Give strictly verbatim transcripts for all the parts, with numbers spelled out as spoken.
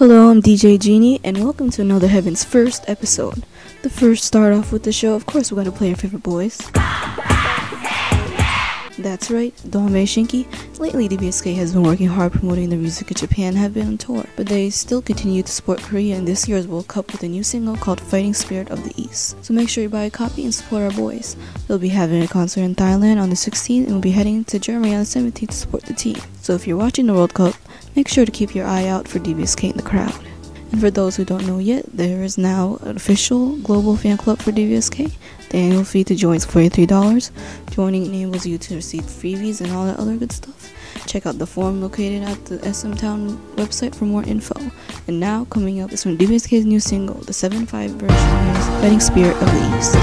Hello, I'm D J Genie, and welcome to another Heaven's First episode. The first start off with the show, of course, we're going to play our favorite boys. That's right, Dawnmei Shinki. Lately, D B S K has been working hard promoting their music in Japan, have been on tour, but they still continue to support Korea in this year's World Cup with a new single called Fighting Spirit of the East. So make sure you buy a copy and support our boys. They'll be having a concert in Thailand on the sixteenth and will be heading to Germany on the seventeenth to support the team. So if you're watching the World Cup, make sure to keep your eye out for D B S K in the crowd. And for those who don't know yet, there is now an official global fan club for D B S K. The annual fee to join is forty-three dollars. Joining enables you to receive freebies and all that other good stuff. Check out the forum located at the S M Town website for more info. And now, coming up is from D B S K's new single, the seven five version is Fighting Spirit of the East.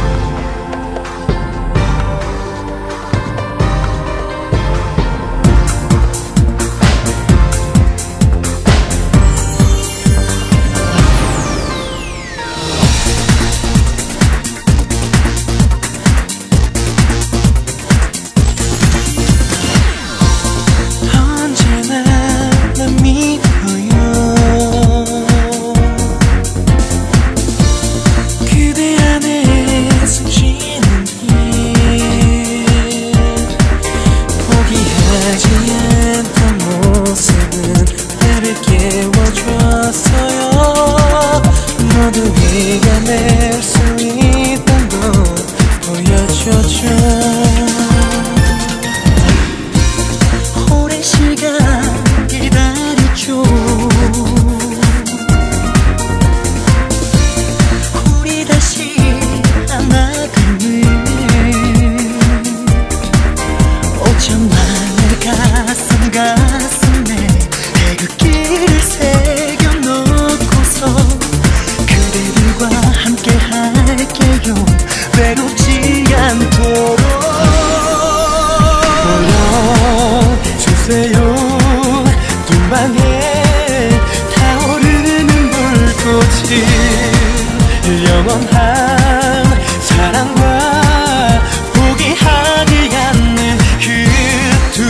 영원한 사랑과 포기하지 않는 그 두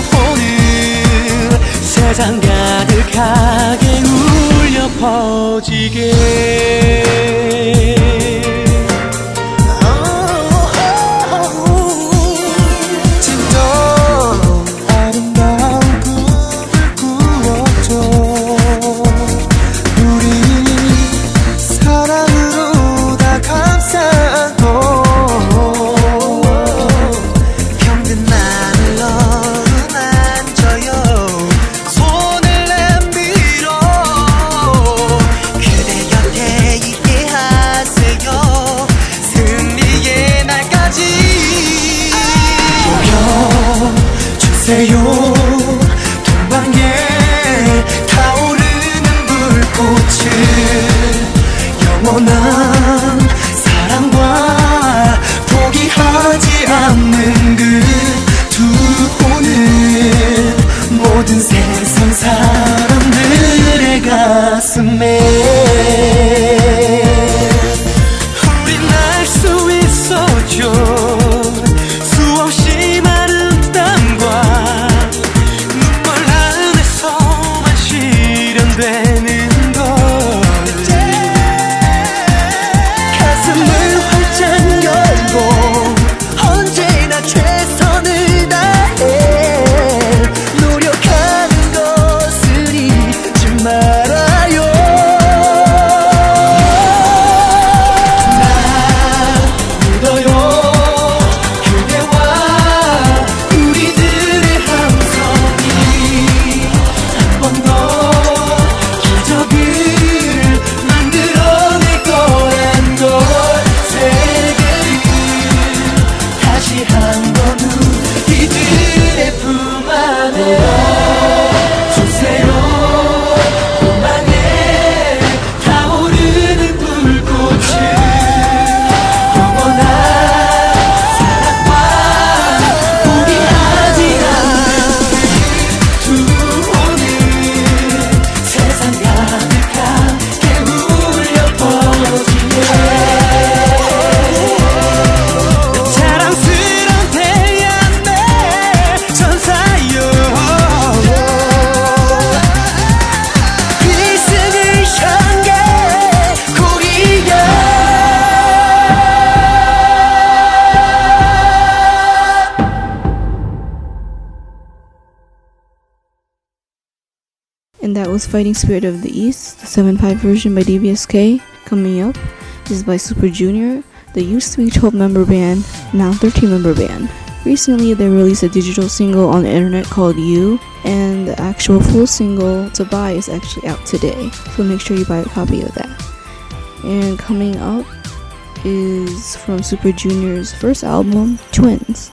손을 세상 가득하게 울려 퍼지게 And that was Fighting Spirit of the East, the seven five version by D B S K. Coming up is by Super Junior, the used to be twelve member band, now thirteen member band. Recently, they released a digital single on the internet called You, and the actual full single to buy is actually out today, so make sure you buy a copy of that. And coming up is from Super Junior's first album, Twins.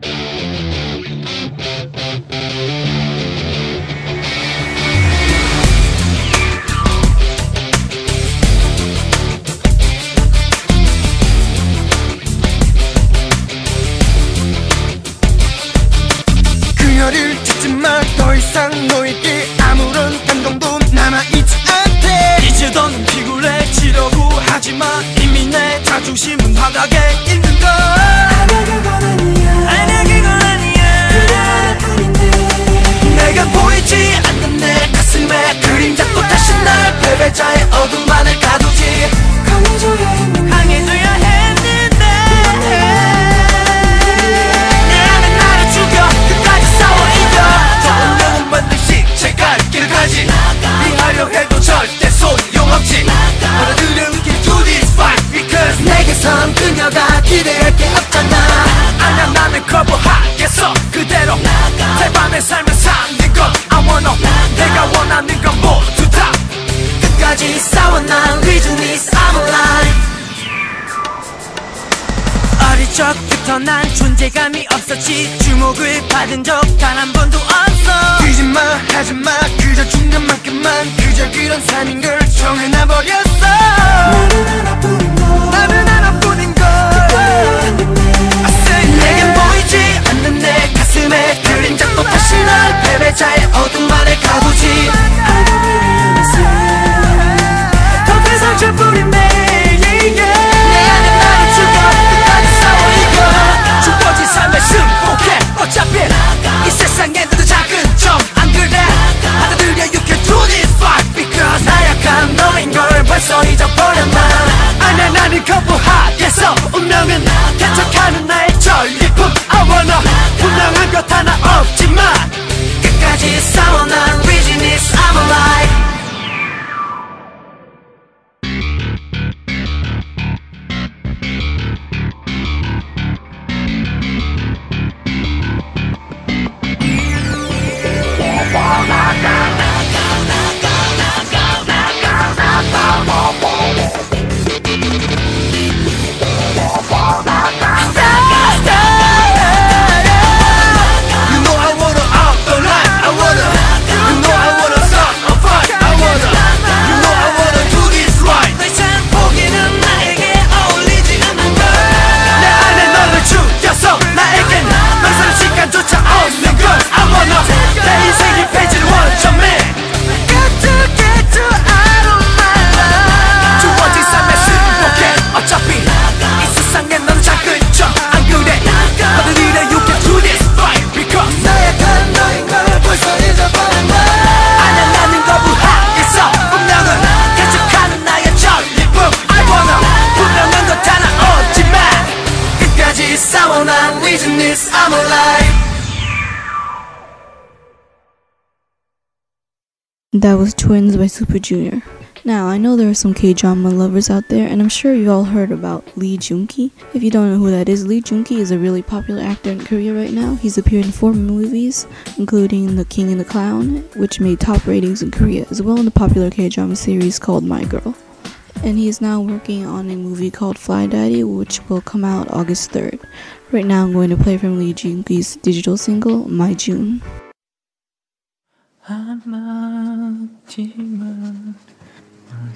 그녀를 찾지 마. 더 이상 너에게 아무런 감정도 남아있지 않대. 이제 더는 피곤해지려고 하지마. 이미 내 자존심은 바닥에 있는 걸. 아니야 그건 아니야. 아니야 그건 아니야. 그래 하나뿐인데 내가 보이지 않는 내 가슴에 그림자 또 다시 날 패배자의 어둠만을 가두지. 강해져야 했는데 강해져야 했는데 내 안에 나를 죽여 끝까지 싸워 이겨. 저 운명은 반드시 제 갈 길을 가지. 이하려 해도 절대 소용없지. 받아들여 get to this fight because 내게선 그녀가 기대할 게 없잖아. 아냐 나는 거부하겠어 그대로 새 밤에 살면 사는 것 I wanna 내가 원하는 건 모두 다 끝까지 싸워 난 reason is I'm alive. 어릴 적부터 난 존재감이 없었지. 주목을 받은 적 단 한 번도 없어. 뒤집마 하지마 그저 중간만큼만 그저 그런 삶인 걸 정해놔버렸어. 나는 하나뿐인 걸 나는 하나뿐인 걸 I say 내겐 보이지 않는 내 가슴에 그림자 또 다시 날 패배자의 어둠만을 가두지. 더 큰 상처뿐인 내 yeah, yeah. 내 안에 나를 죽여 끝까지 싸워 이겨. 주어진 삶에 승복해 어차피 이 세상에 너도 작은 점 안 그래. 받아들여 you can do this fight because 나약한 너인 걸 벌써 잊어버렸나. 아냐 나는 거부하겠어. 운명은 개척하는 나의 전리품 I wanna 분명한 것 하나 없지만 끝까지 싸워 난 reason is I'm alive. That was Twins by Super Junior. Now, I know there are some K-drama lovers out there, and I'm sure you all heard about Lee Joon-ki. If you don't know who that is, Lee Joon-ki is a really popular actor in Korea right now. He's appeared in four movies, including The King and the Clown, which made top ratings in Korea, as well as the popular K-drama series called My Girl. And he is now working on a movie called Fly Daddy, which will come out August third. Right now, I'm going to play from Lee Joon-ki's digital single, My June. 아마지만 널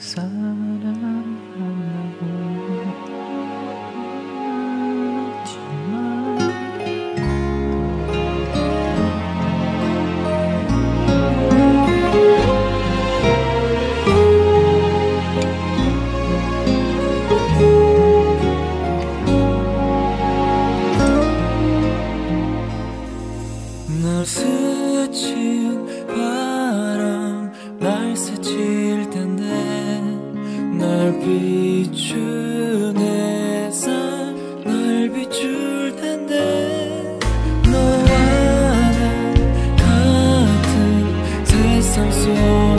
널 스친 바람 날 스칠 텐데 날 비춘 햇살 날 비출 텐데 너와 나 같은 세상 속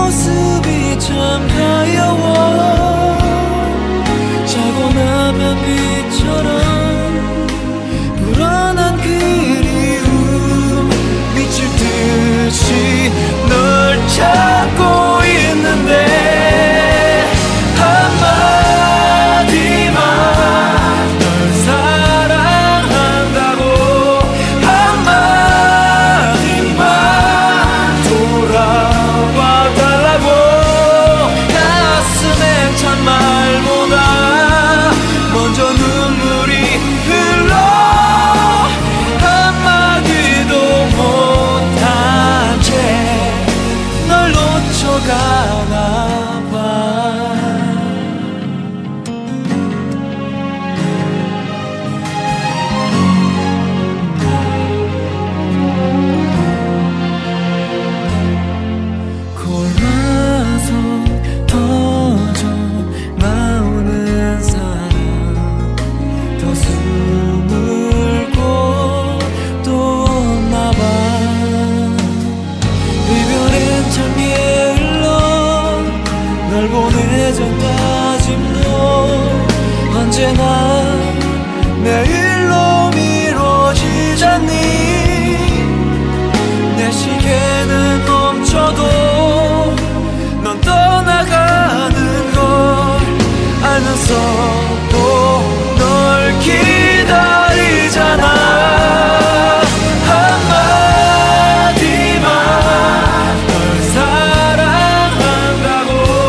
모습이 참 가여워 자고 나면 빛처럼 불어난 그리움 미칠 듯이 널 찾고 있는데 한마디만 널 사랑한다고 한마디만 돌아와 달라고 가슴에 찬 말보다 먼저 눈물이 흘러 한마디도 못한 채 널 놓쳐가나 봐 골라서 터져 나오는 사랑 더 숨을 곳도 없나봐 이별엔 참게 흘러 널 보내전까지 너 언제나 내일로 미뤄지잖니 내 시계는 멈춰도 넌 떠나가는 걸 알면서도 널 기다리잖아 한마디만 널 사랑한다고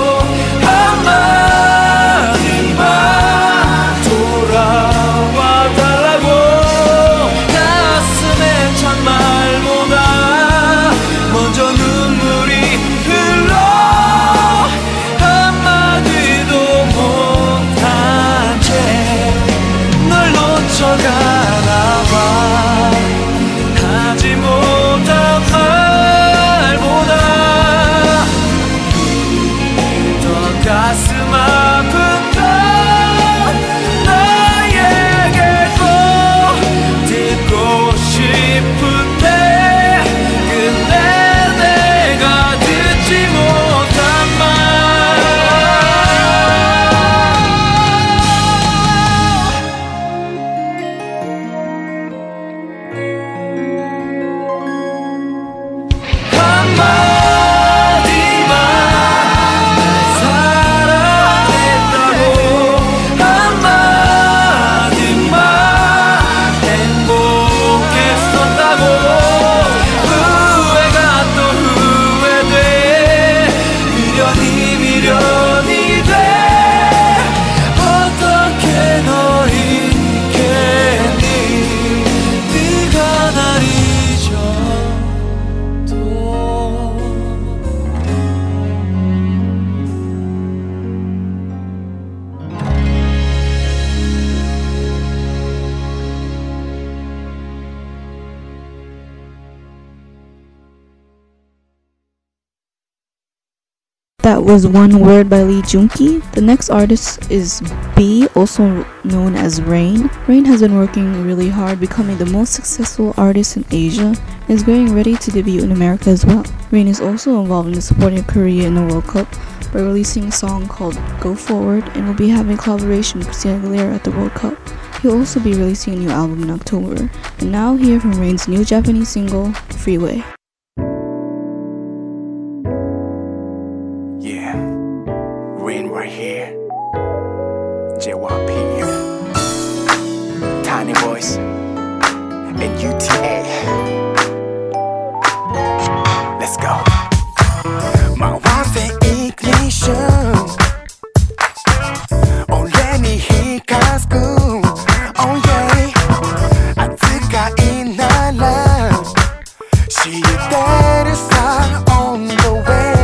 한마디만 돌아와 달라고 가슴에 찬 말보다 먼저 눈물이 흘러 한마디도 못한 채 널 놓쳐가나 봐 하지 못한 말보다 더 가슴 아픈 건 나에게 꼭 듣고 싶은데 근데 내가 듣지 못한 말 한마디만 날 사랑했다고 한마디만 행복했었다고 후회가 또 후회돼 미련이 미련이 돼 어떻게 널 잊겠니 네가 날 잊어도 That was One Word by Lee Junki. The next artist is B, also known as Rain. Rain has been working really hard, becoming the most successful artist in Asia, and is getting ready to debut in America as well. Rain is also involved in supporting Korea in the World Cup by releasing a song called Go Forward, and will be having collaboration with Christina Aguilera at the World Cup. He'll also be releasing a new album in October. And now hear from Rain's new Japanese single, Freeway. Yeah, Rain right here. J Y P here. Tiny Voice and U T A. Let's go. My wife's ignition. Only he can school. Oh yeah. 아트가 있나 love. She there is on the way.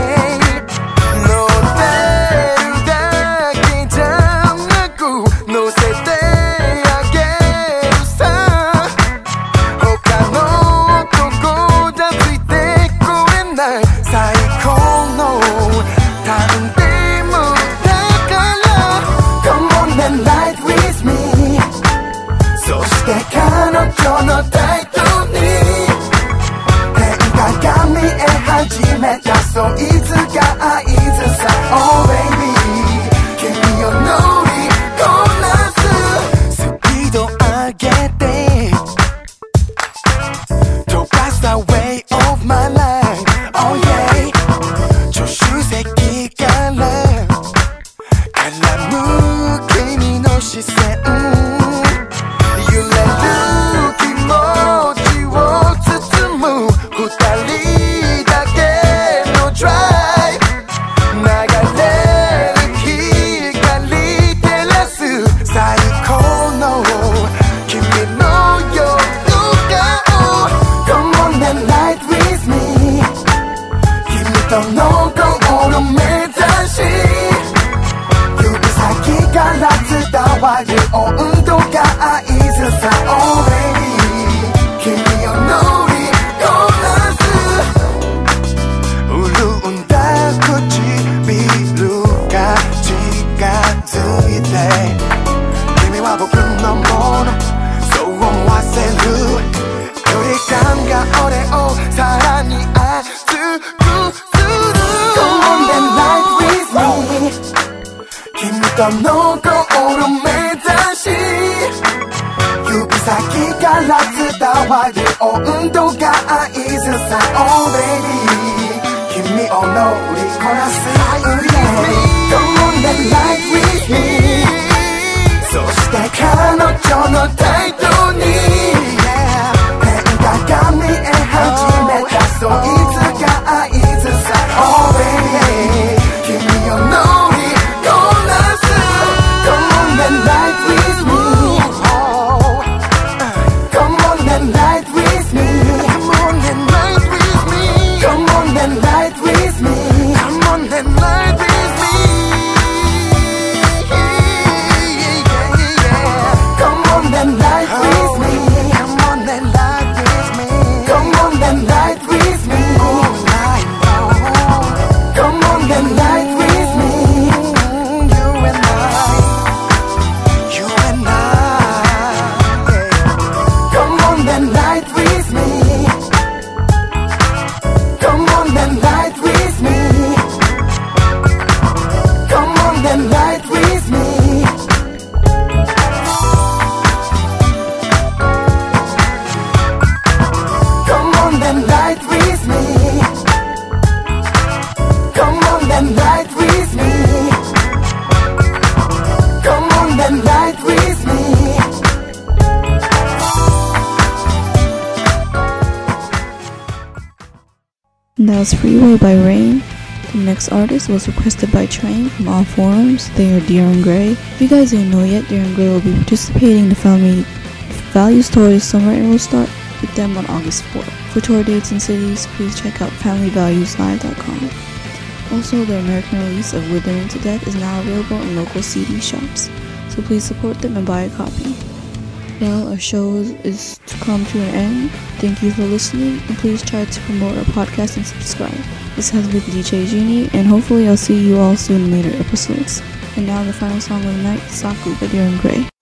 너 닮더니 해가 got me and 始めたそういつか合図さ Oh baby 君を乗りこなすスピード上げて飛ばした way of my life Oh yeah 助手席から絡む君の視線揺れる気持ちを包む二人だけのドライブ流れる光照らす最高の君の夜顔 Come on and light with me 君とのゴール目指し指先から伝わる温度が合図さ Oh baby 君を乗りこなす潤んだ唇が近づいて君は僕のものそう思わせる距離感が俺をさらに熱くする Come on and light with me 君とのゴール目指し指先から伝わる温度が合図さ Oh baby 君を乗りこなす Come on and light with me そして彼女の態度に変化が見え始めたそういつか合図さ Oh baby 君を乗りこなす Come on and light with me Come on and light with me Come on and light with me Come on and light with me Come on and light with me Come on and light with me Come on and light with me Come on and light with me Come on and light with me You and I You and I Come on and light with me Come on and light with me Come on and light with me Come on and light with me Come on and light with me Come on and light with me And that was Freeway by Rain. The next artist was requested by Train from all forums. They are Diron Gray. If you guys didn't know yet, Diron Gray will be participating in the Family Values Tour this summer and will start with them on August fourth. For tour dates and cities, please check out family values live dot com. Also, the American release of Within Into Death is now available in local C D shops, so please support them and buy a copy. Well, our show is to come to an end. Thank you for listening, and please try to promote our podcast and subscribe. This has been D J Genie, and hopefully I'll see you all soon in later episodes. And now the final song of the night, Saku by Diron Gray.